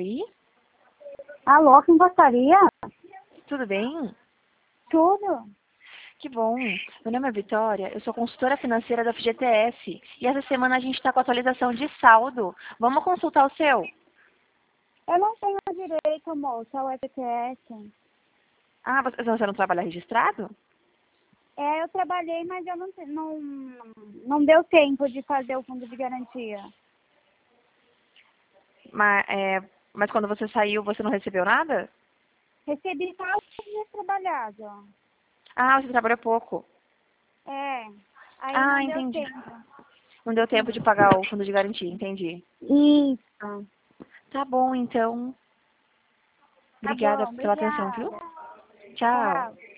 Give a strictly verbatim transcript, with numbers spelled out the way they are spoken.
Oi? Alô, quem gostaria? Tudo bem? Tudo. Que bom. Meu nome é Vitória, eu sou consultora financeira da F G T S. E essa semana a gente está com atualização de saldo. Vamos consultar o seu? Eu não tenho direito, moça, ao F G T S. Ah, você você não trabalha registrado? É, eu trabalhei, mas eu não, te- não, não deu tempo de fazer o fundo de garantia. Mas, é, mas quando você saiu, você não recebeu nada? Recebi só os dias trabalhados. Ah, você trabalhou pouco. É, aí Ah, não deu entendi. tempo. Não deu tempo de pagar o fundo de garantia, entendi. Isso. Tá bom, então. Tá Obrigada bom, pela atenção, viu? obrigada. Tchau. Tchau.